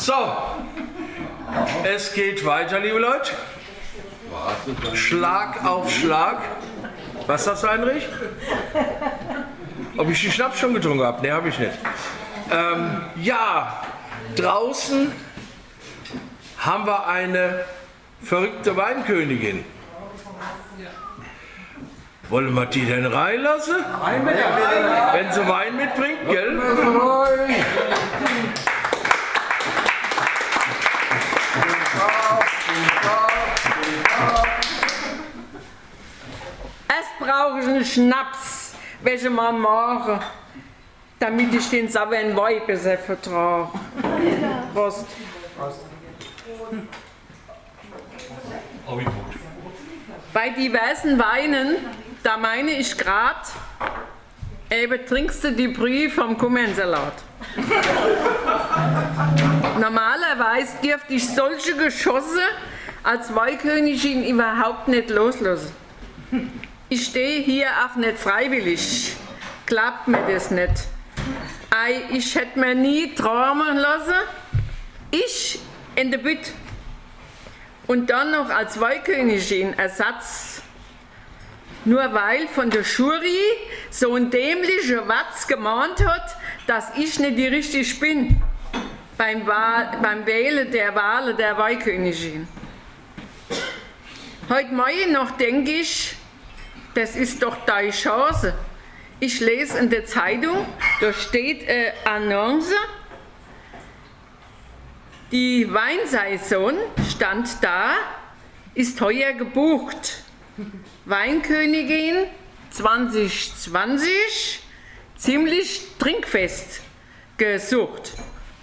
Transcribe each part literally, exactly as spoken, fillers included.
So, es geht weiter, liebe Leute. Schlag auf Schlag. Was sagst du, Heinrich? Ob ich die Schnaps schon getrunken habe? Ne, habe ich nicht. Ähm, ja, draußen haben wir eine verrückte Weinkönigin. Wollen wir die denn reinlassen? Wenn sie Wein mitbringt, gell? Erst brauche ich einen Schnaps, welchen wir machen, damit ich den sauren Wein besser vertrage. Prost. Prost. Bei diversen Weinen, da meine ich grad, eben trinkst du die Brühe vom Kummernsalat. Normalerweise dürfte ich solche Geschosse als Weinkönigin überhaupt nicht loslassen. Ich stehe hier auch nicht freiwillig. Klappt mir das nicht. Ei, ich hätte mir nie träumen lassen. Ich in der Bütt. Und dann noch als Weinkönigin Ersatz. Nur weil von der Jury so ein dämlicher Watz gemahnt hat, dass ich nicht die Richtige bin beim, Wahl, beim Wählen der Wahl der Weinkönigin. Heute Morgen noch denke ich, das ist doch deine Chance. Ich lese in der Zeitung, da steht eine Annonce. Die Weinsaison stand da, ist heuer gebucht. Weinkönigin zwanzig zwanzig, ziemlich trinkfest gesucht.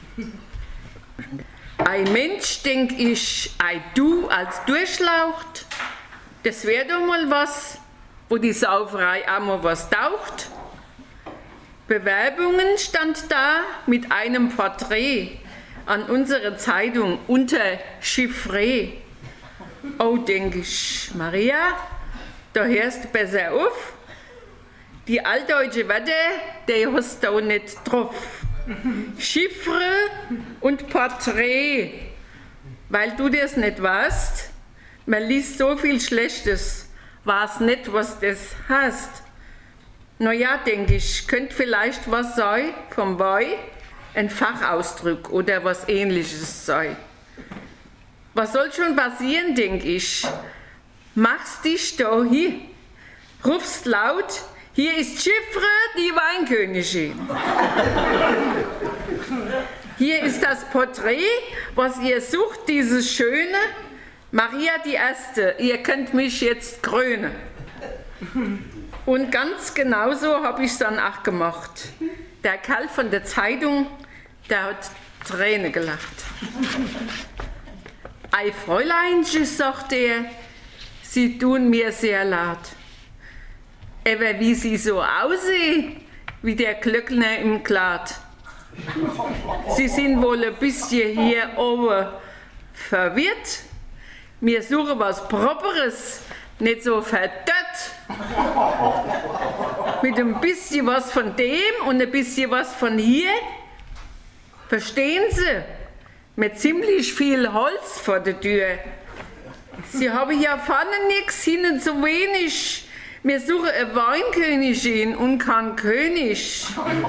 Ein Mensch, denk ich, ei du als Durchlaucht, das wär doch mal was, wo die Sauferei einmal was taucht. Bewerbungen stand da mit einem Porträt an unsere Zeitung unter Chiffré. Oh, denke ich, Maria, da hörst du besser auf. Die altdeutsche Wörter, die hast du nicht drauf. Chiffre und Porträt, weil du das nicht weißt, man liest so viel Schlechtes, weiß nicht, was das heißt. Na ja, denke ich, könnte vielleicht was sein vom Wein, ein Fachausdruck oder was Ähnliches sein. Was soll schon passieren, denke ich? Machst dich da hin, rufst laut, hier ist Chiffre, die Weinkönigin. Hier ist das Porträt, was ihr sucht, dieses schöne. Maria die Erste, ihr könnt mich jetzt krönen. Und ganz genauso habe ich es dann auch gemacht. Der Kerl von der Zeitung, der hat Tränen gelacht. Ei Fräuleinchen, sagt er, Sie tun mir sehr leid. Aber wie Sie so aussehen, wie der Glöckner im Glad. Sie sind wohl ein bisschen hier oben verwirrt. Wir suchen was Properes, nicht so verdött. Mit ein bisschen was von dem und ein bisschen was von hier. Verstehen Sie? Mit ziemlich viel Holz vor der Tür. Sie haben ja vorne nichts, hinten zu wenig. Wir suchen eine Weinkönigin und keinen König.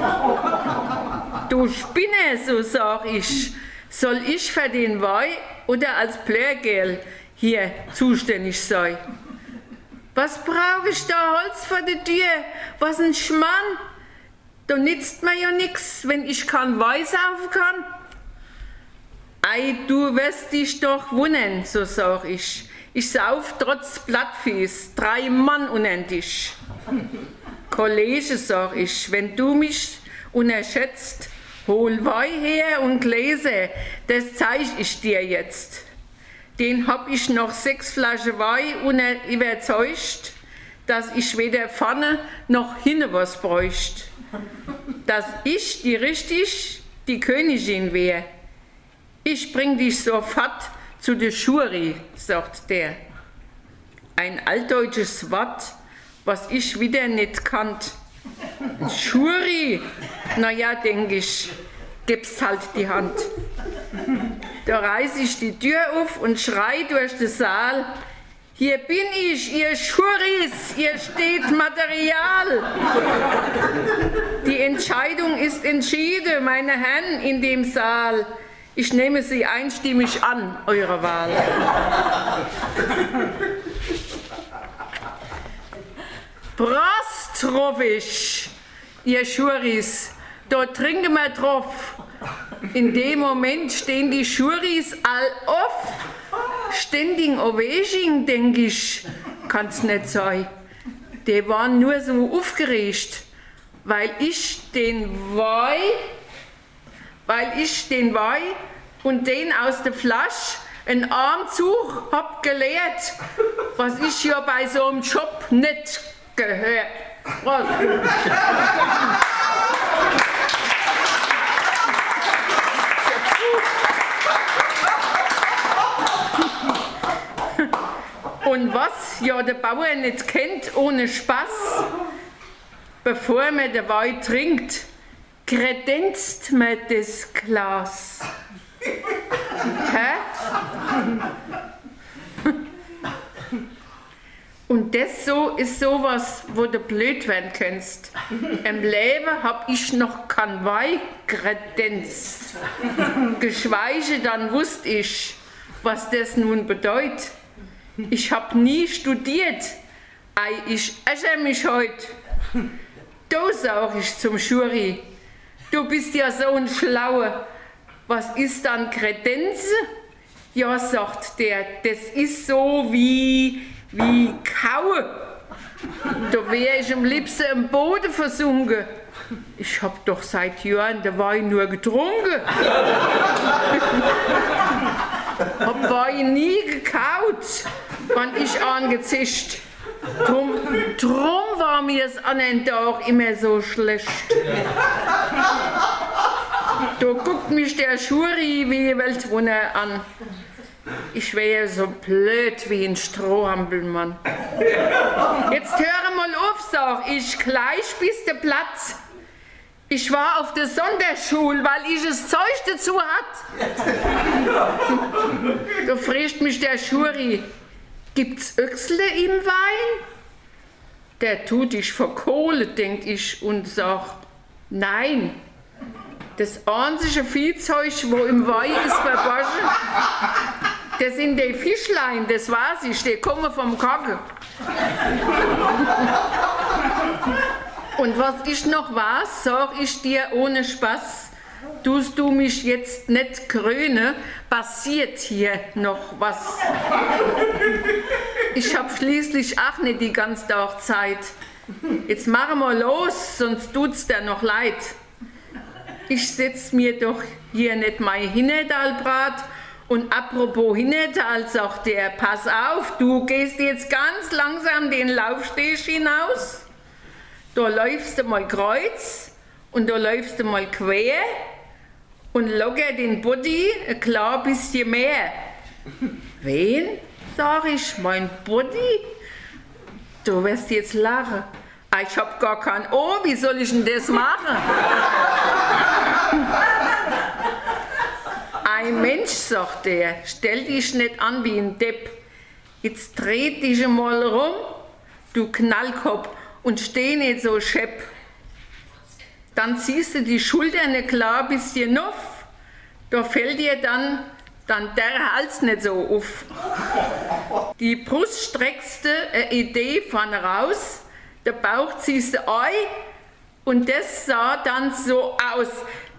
Du Spinner, so sag ich. Soll ich für den Wein oder als Blögerl hier zuständig sein? Was brauche ich da Holz vor der Tür? Was ein Schmarrn. Da nützt mir ja nix, wenn ich kein Wein saufen kann. Ei, du wirst dich doch wundern, so sag ich. Ich sauf trotz Blattfies drei Mann unter dich. Kollege, sag ich, wenn du mich unterschätzt, hol Wein her und Gläser, das zeig ich dir jetzt. Den hab ich noch sechs Flaschen Wein und überzeugt, dass ich weder vorne noch hinten was bräuchte. Dass ich die richtig die Königin wär. Ich bring dich sofort zu der Jury, sagt der. Ein altdeutsches Wort, was ich wieder nicht kannt. Jury, na ja, denk ich, gibst halt die Hand. Da reiß ich die Tür auf und schrei durch den Saal. Hier bin ich, ihr Schuris, ihr steht Material. Die Entscheidung ist entschieden, meine Herren in dem Saal. Ich nehme Sie einstimmig an, eure Wahl. Prost, drauf ich, ihr Schuris, da trinken wir drauf. In dem Moment stehen die Schuris all auf. Standing Ovation, denk ich, kann's nicht sein. Die waren nur so aufgeregt, weil ich den Wein, weil ich den Wein und den aus der Flasche einen Armzug hab geleert, was ich ja bei so einem Job nicht gehört. Und was ja der Bauer nicht kennt ohne Spaß, bevor man den Wein trinkt, kredenzt man das Glas. Hä? Und das so ist sowas, wo du blöd werden kannst. Im Leben hab ich noch kein Wein kredenzt. Geschweige dann wusste ich, was das nun bedeutet. Ich hab nie studiert, ei, ich ärgere mich heut. Da sag ich zum Schuri, du bist ja so ein Schlauer. Was ist dann Kredenze? Ja, sagt der, das ist so wie, wie Kaue. Da wär ich am liebsten im Boden versunken. Ich hab doch seit Jahren den Wein nur getrunken. Hab Wein nie gekaut, wenn ich angezischt. Drum, drum war mir's an den Tag immer so schlecht. Da guckt mich der Schuri wie Weltwunder an. Ich wäre so blöd wie ein Strohhampelmann. Jetzt höre mal auf, sag ich, gleich bis der Platz. Ich war auf der Sonderschule, weil ich das Zeug dazu hat. Da fragt mich der Schuri, gibt's Öchsle im Wein? Der tut dich vor Kohle, denk ich, und sagt, nein. Das einzige Viehzeug, wo im Wein ist verborgen, das sind die Fischlein, das weiß ich, die kommen vom Kacke. Und was ich noch weiß, sag ich dir ohne Spaß, tust du mich jetzt nicht kröne, passiert hier noch was. Ich hab schließlich auch nicht die ganze Tag Zeit. Jetzt machen wir los, sonst tut's dir noch leid. Ich setz mir doch hier nicht mein Hinnertalbrat. Und apropos Hinnertal, sagt der, pass auf, du gehst jetzt ganz langsam den Laufsteg hinaus. Da läufst du mal kreuz und da läufst du mal quer und locker den Body ein klar bisschen mehr. Wen? Sag ich, mein Body? Du wirst jetzt lachen. Ich hab gar kein Ohr, wie soll ich denn das machen? Ein Mensch, sagt der, stell dich nicht an wie ein Depp. Jetzt dreh dich mal rum, du Knallkopf, und steh nicht so schepp. Dann ziehst du die Schultern ein klar bisschen auf, da fällt dir dann, dann der Hals nicht so auf. Die Brust streckst du eine Idee vorne raus, der Bauch ziehst du ein und das sah dann so aus.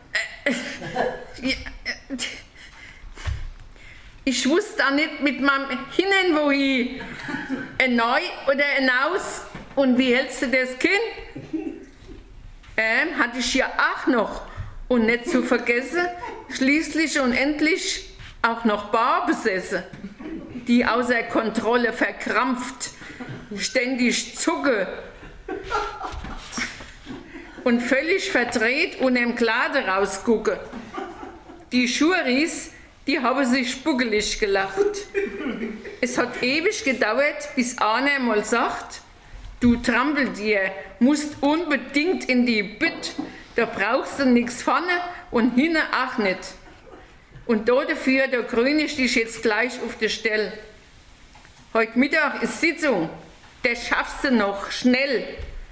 Ich wusste da nicht mit meinem Hinnen wohin, ein Neu oder ein Aus. Und wie hältst du das Kind? Ähm, hatte ich ja auch noch. Und nicht zu vergessen, schließlich und endlich auch noch Bar besessen, die außer Kontrolle verkrampft, ständig zucke und völlig verdreht und im Klade rausgucke. Die Schuris, die haben sich spuckelig gelacht. Es hat ewig gedauert, bis einer mal sagt, du Trampeltier, musst unbedingt in die Bütt, da brauchst du nix vorne und hinten auch nicht. Und dafür, da grüne ich dich jetzt gleich auf der Stelle. Heute Mittag ist Sitzung, das schaffst du noch, schnell.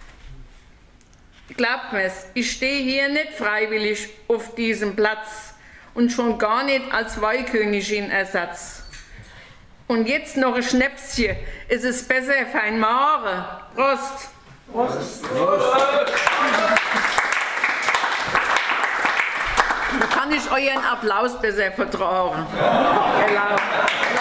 Glaubt mir's, ich stehe hier nicht freiwillig auf diesem Platz und schon gar nicht als Weihkönigin-Ersatz. Und jetzt noch ein Schnäpschen, es ist besser für ein Mare. Prost! Prost! Prost. Da kann ich euren Applaus besser vertragen. Genau.